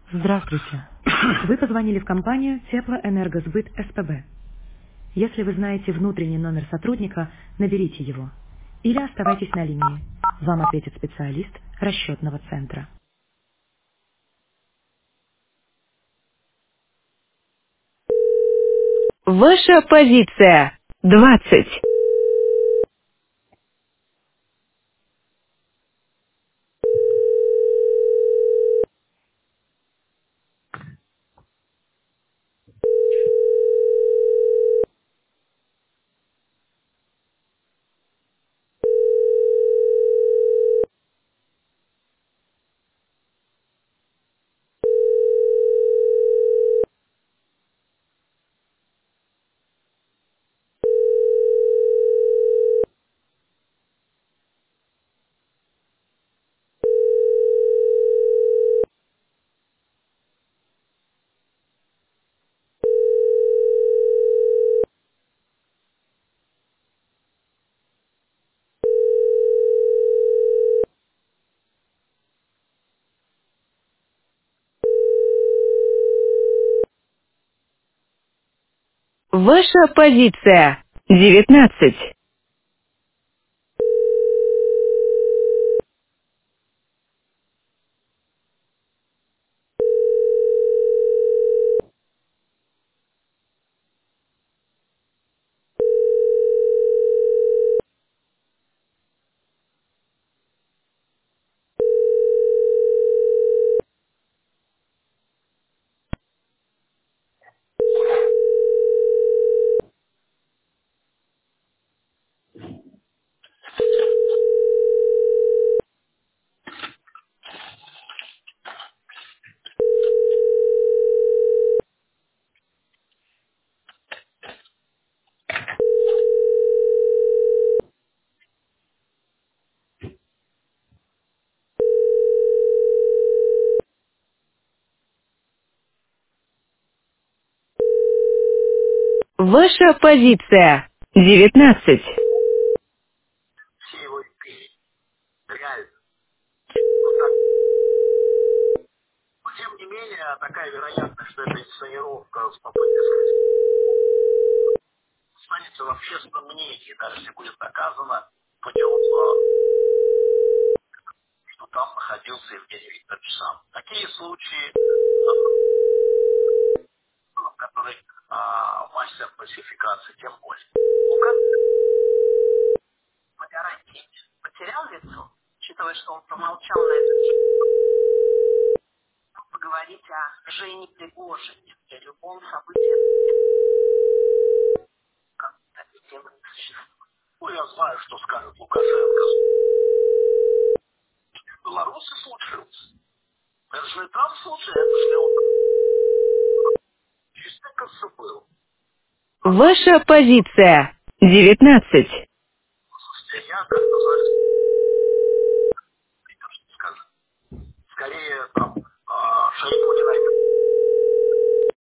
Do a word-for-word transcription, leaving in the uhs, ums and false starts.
Здравствуйте. Вы позвонили в компанию Теплоэнергосбыт СПБ. Если вы знаете внутренний номер сотрудника, наберите его. Или оставайтесь на линии. Вам ответит специалист расчетного центра. Ваша позиция. двадцать. Ваша позиция. девятнадцать. Ваша позиция. девятнадцать. Все его империи. Реально. Но, тем не менее, такая вероятность, что эта инсценировка с попыткой останется в общественном мнении, даже если будет доказано путем, э, что там находился Евгений Викторович сам. Такие случаи, э, в которых э, мастер фальсификации, тем более. Ну, как по гарантии потерял лицо, учитывая, что он промолчал на эту тему, поговорить о Жене Пригожине и любом событии, как этой темы не существует. Ну, я знаю, что скажет Лукашенко. Белорусы случился. Это же не там случай, это же он чисто был. Ваша позиция. девятнадцать. Я, как называется, скажем, скорее там, а, Шойгу не найдет.